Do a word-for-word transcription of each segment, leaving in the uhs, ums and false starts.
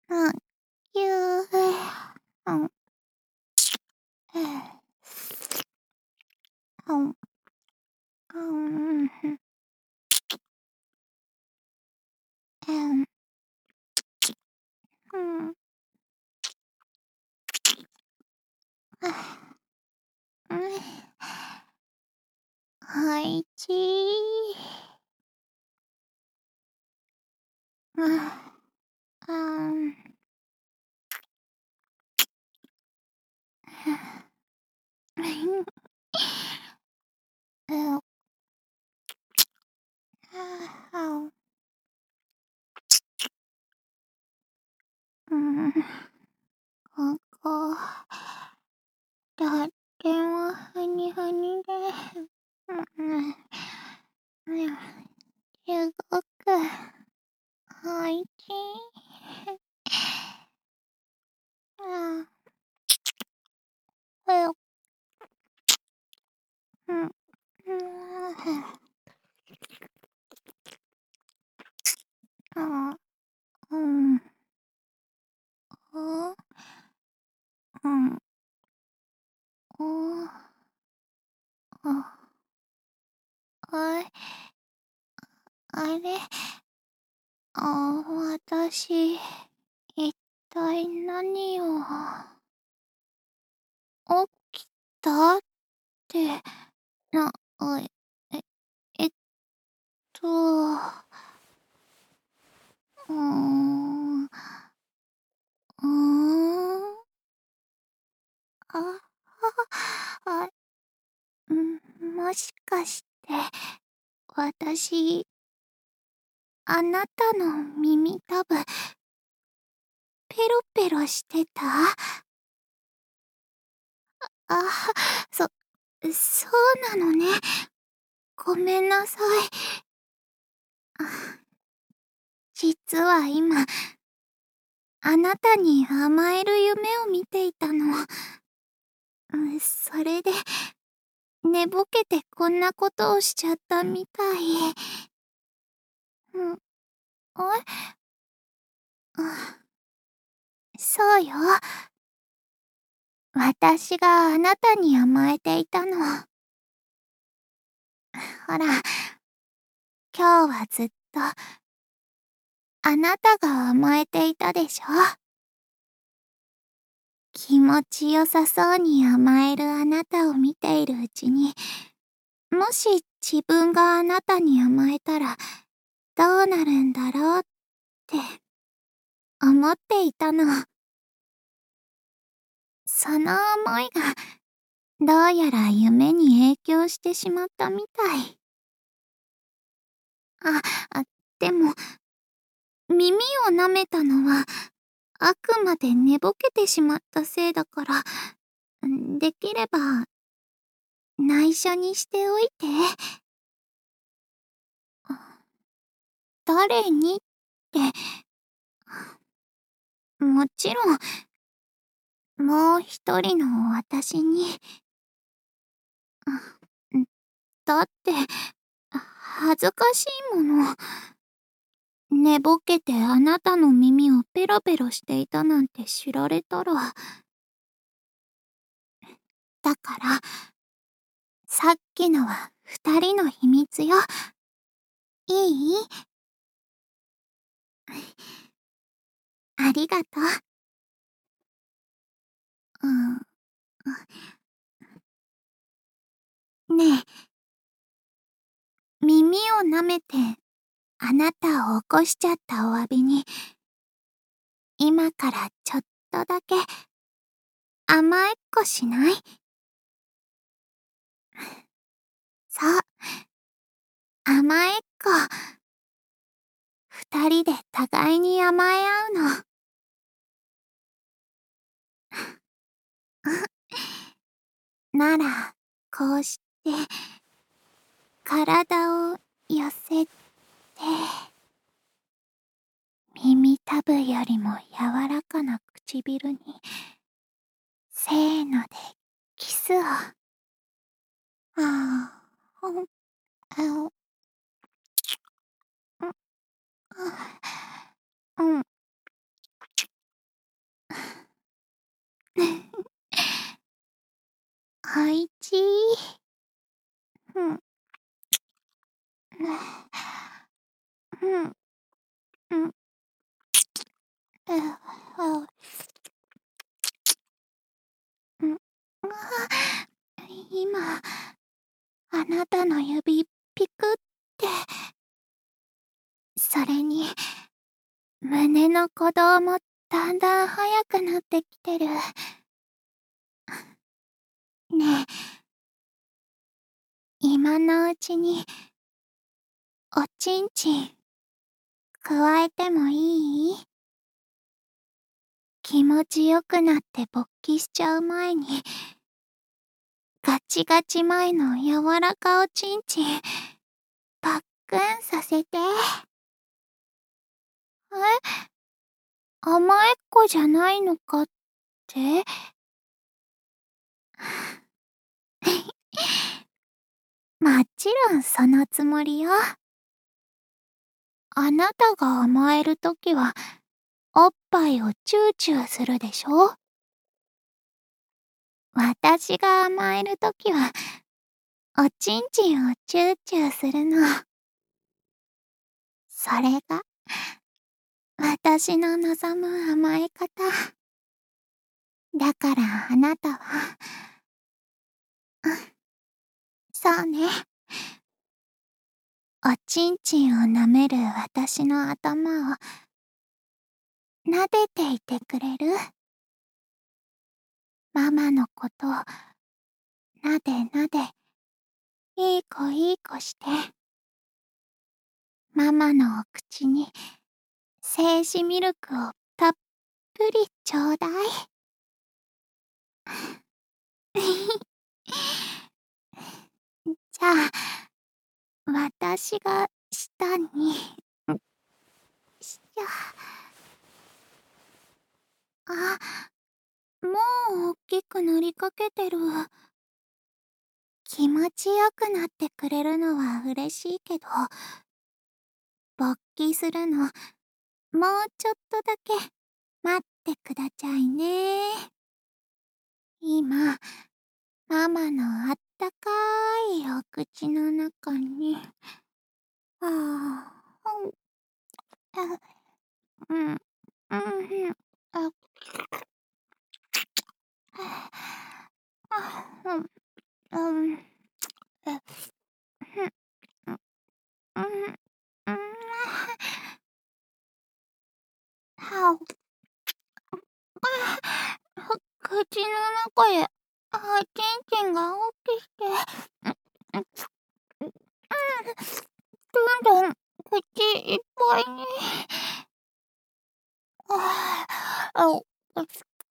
うん、ぎゅう、うん。うん。うん、ふん。うん。うん。うん。はいち。うん。あん。うん。はあ、はお。うん。ここ、とってもふにふにで、うん。うん。すごくおいちい。ああ。はよ。うん。うーん、ふん。ああ、うん。ああ。うん。ああ。あ。あい。あれ。ああ、わたし、いったいなにを起きたって、な、あい、え、えっとうーん。うーん。あ、はは、あ、うん、もしかして、わたしあなたの耳たぶペロペロしてた？あ、あ、そそうなのね。ごめんなさい。あ、実は今あなたに甘える夢を見ていたの。うん、それで、寝ぼけてこんなことをしちゃったみたい。うん。あい？あ。そうよ。私があなたに甘えていたの。ほら、今日はずっとあなたが甘えていたでしょ。気持ちよさそうに甘えるあなたを見ているうちに、もし自分があなたに甘えたらどうなるんだろうって思っていたの。その思いが、どうやら夢に影響してしまったみたい。あ、あ、でも、耳を舐めたのは、あくまで寝ぼけてしまったせいだから、ん、できれば内緒にしておいて。あ、誰にって、もちろんもう一人の私に。あ、ん、だって、恥ずかしいもの。寝ぼけてあなたの耳をペロペロしていたなんて知られたら。だから、さっきのは二人の秘密よ。いい？ありがとう。うん、あ。ねえ。耳を舐めて、あなたを起こしちゃったお詫びに、今からちょっとだけ甘えっこしない？そう。甘えっこ。二人で互いに甘え合うの。なら、こうして、体を寄せて、耳たぶよりも柔らかな唇に、せーのでキスを。ああ、うん、あお。うん、あ、うん。 はいちー。うん。うん。うん。うん。うん。今、あなたの指ピクって。それに、胸の鼓動もだんだん速くなってきてる。ねえ、今のうちに、おちんちん、加えてもいい？気持ちよくなって勃起しちゃう前に、ガチガチ前の柔らかおちんちん、パックンさせて。え？甘えっ子じゃないのかって？もちろんそのつもりよ。あなたが甘えるときは、おっぱいをチューチューするでしょ？私が甘えるときは、おちんちんをチューチューするの。それが、私の望む甘え方。だからあなたは、うん、そうね。おちんちんを舐める私の頭を、撫でていてくれる？ママのこと、なでなで、いい子いい子して。ママのお口に、精子ミルクをたっぷりちょうだい。じゃあ、私が下に、しゃ。あ、もう大きくなりかけてる。気持ちよくなってくれるのは嬉しいけど、勃起するの、もうちょっとだけ待ってくだちゃいね。今、ママのあったかいお口の中に、ああ、うん、うん、うん、うん、あ、あ、うん、うん、え、ふん、うん、うん、うん、はお、ふ口の中へ、あ、ちんちんが大きくて、うん、うん、どんどん口いっぱいに。ああ、あお、あ、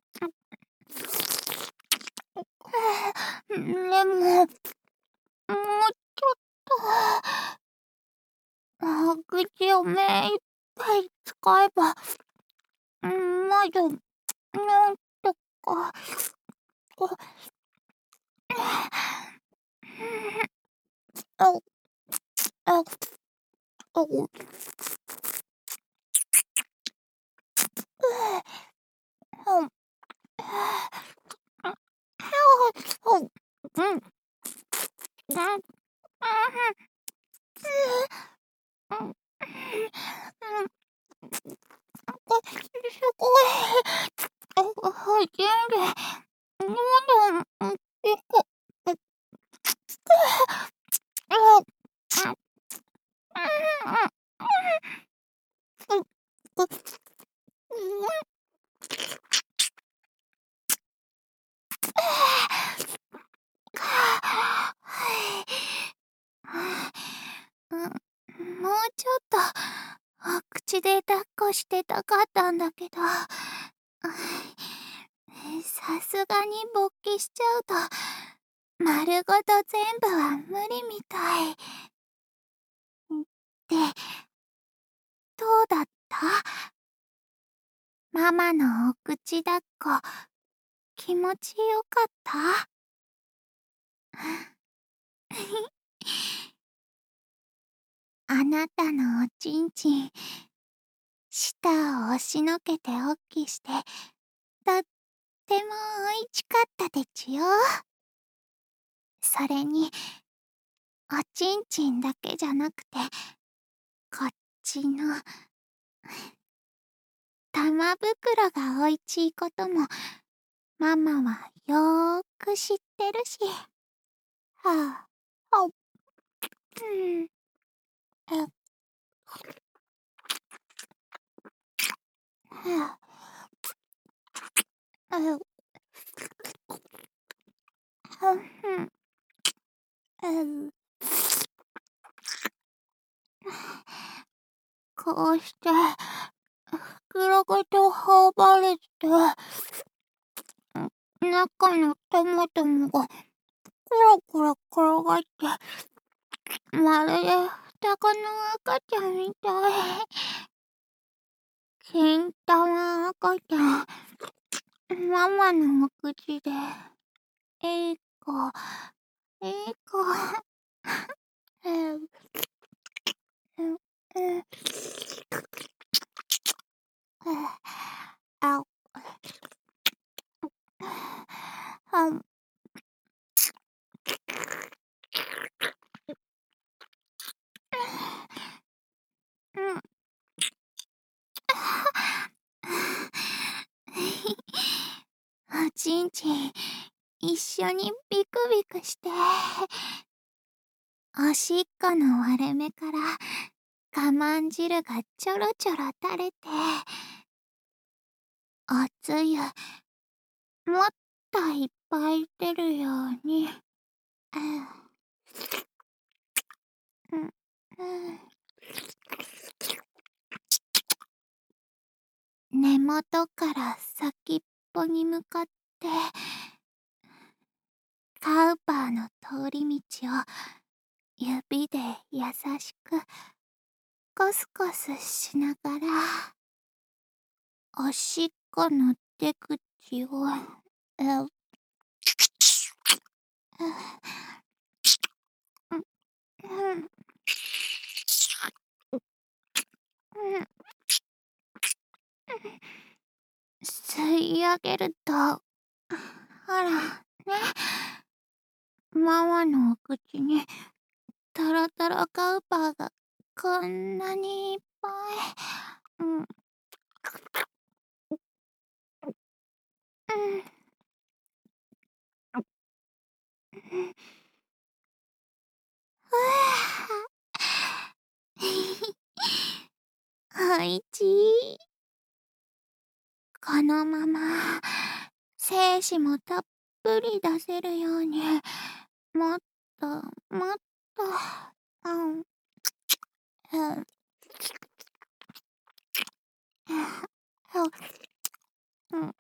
でも、もうちょっと、あ、口を目いっぱい使えば、うん、まだ、なんとか、こあ、あ、あ、お、ほん、あ、ほん、うん、うん、うん、うん、こすごい。あ、はい、全部、どんどん、うん、ここ、あ、あ、あ、うん、うん、うん、こ、うん、はい。うん、もうちょっと、お口で抱っこしてたかったんだけど、さすがに勃起しちゃうと、丸ごと全部は無理みたい。で、どうだった？ママのお口抱っこ、気持ちよかった？あなたのおちんちん、舌を押しのけておっきして、とってもおいしかったでちゅよ。 それに、おちんちんだけじゃなくて、こっちの玉袋がおいちいことも、ママはよーく知ってるし。はあ、あ、うん、あ、はあ、あ、あ、うん、あ、こうして、袋ごと頬張れて、中のトマトもが、コロコロ転がって、まるで双子の赤ちゃんみたい。金玉赤ちゃん、ママのお口で、いい子、いい子、えう、えう、えう、あ、あ、うん。おちんちん、一緒にビクビクして、おしっこの割れ目から我慢汁がちょろちょろ垂れて、おつゆ、もっといっぱい出るように、うん、うん、うん、根元から先っぽに向かって、カウパーの通り道を指で優しくコスコスしながら、おしっこの出口を、え、う、うん、うん、うん、吸い上げると、あら、ね、ママのお口にトロトロカウパーがこんなにいっぱい。うん、うん、ふぁ、おいちい。このまま、精子もたっぷり出せるように、もっと、もっと、うん、うん、うん、うん、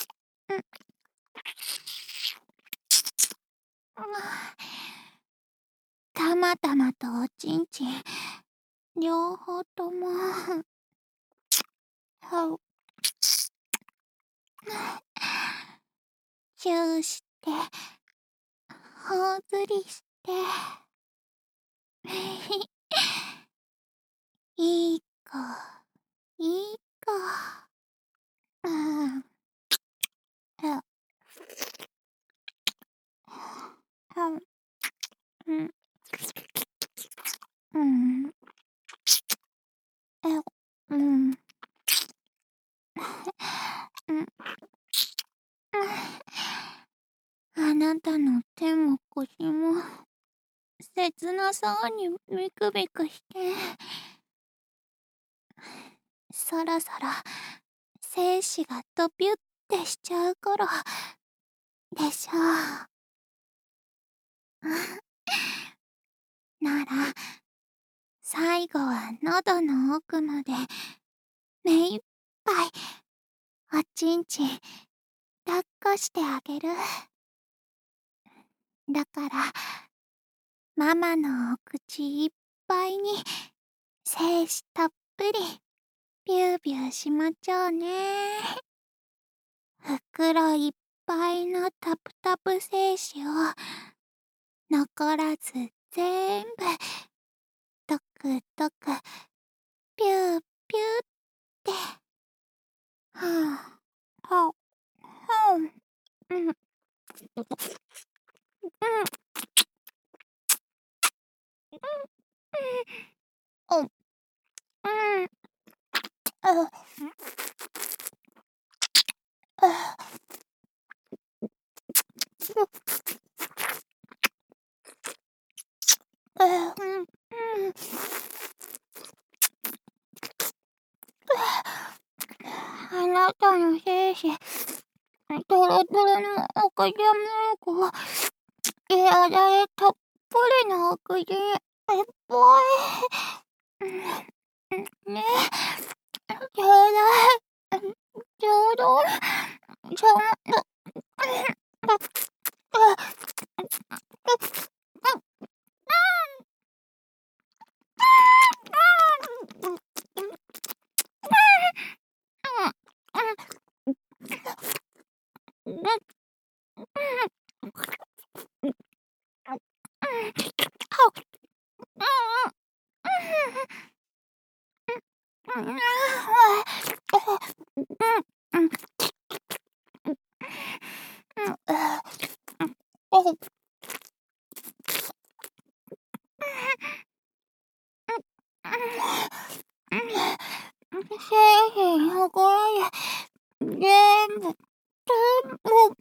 たまたまとおちんちん、両方とも、チューして、ほおずりして、いい子、いい子。うん、うん、うん、うん、え、うん、うん、あなたの手も腰も、切なそうにビクビクして、そろそろ、精子がドピュってしちゃう頃、でしょう。なら、最後は喉の奥まで、目いっぱい、おちんちん、抱っこしてあげる。だから、ママのお口いっぱいに、精子たっぷり、ビュービューしまちょうね。袋いっぱいのタプタプ精子を、残らずぜんぶ、とくとく、ピューピューって、はぁ、はぁ、はぁ、うん、うん、 あ、あ、あ、うん、うん。あなたの精子、トロトロの赤ちゃんミルクが、エアダでたっぷりのお口にいっぱい。ね、ちょうだい。ちょうどい。ちょうど精子のころで全部、全部、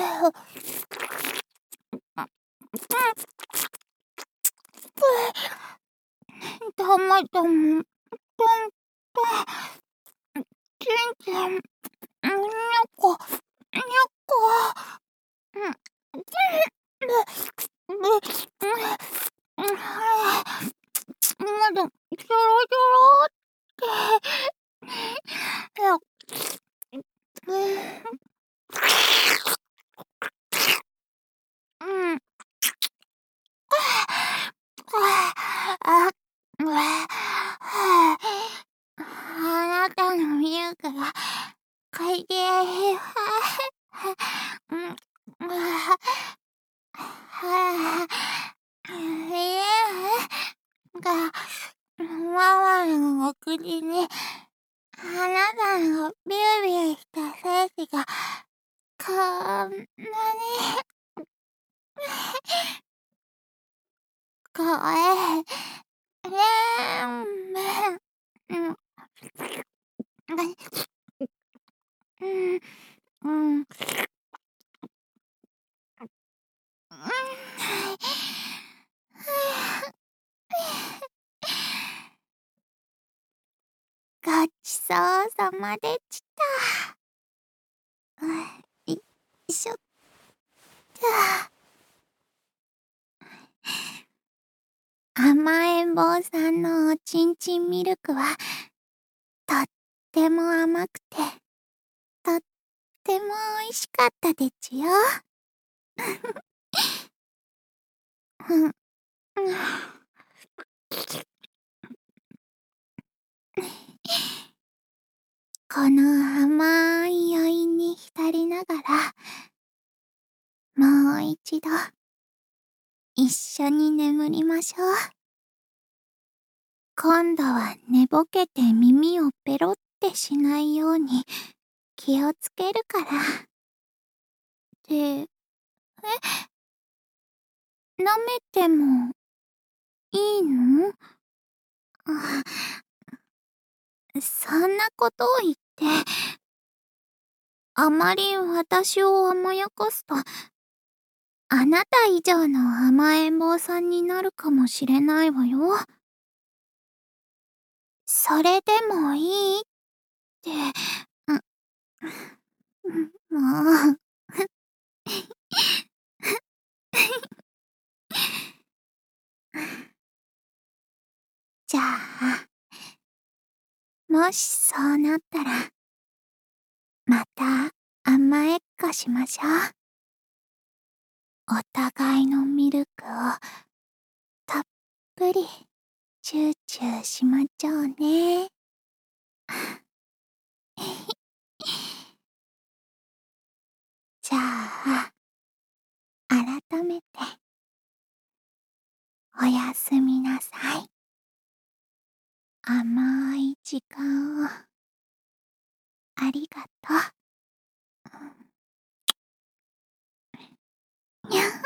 トマトも、トントン、チンチン、にゃこ、にゃこ、うん、で、で、うん、はぁ、まだ、ちょろちょろって、や、うん、うん、あ、うわ、はぁ、あなたのミルクが、かいて、はぁ、うん、はぁ、はぁ、ええが、ママのお口に、あなたのビュービューした精子が、こんなに、声、全部、うん、うん、うん、うん、ごちそうさまでした。よいしょっと。甘えん坊さんのおちんちんミルクは、とっても甘くて、とっても美味しかったでちゅよ。うん、うん。この甘い余韻に浸りながら、もう一度、一緒に眠りましょう。今度は寝ぼけて耳をペロってしないように気をつけるから。で、え、舐めてもいいの？あ、そんなことを言って、あまり私を甘やかすと、あなた以上の甘えん坊さんになるかもしれないわよ。それでもいいって、う、もう。じゃあ、もしそうなったら、また甘えっこしましょう。お互いのミルクをたっぷりチューチューしまちょうね。じゃあ、改めて、おやすみなさい。甘い時間を、ありがとう。にゃん。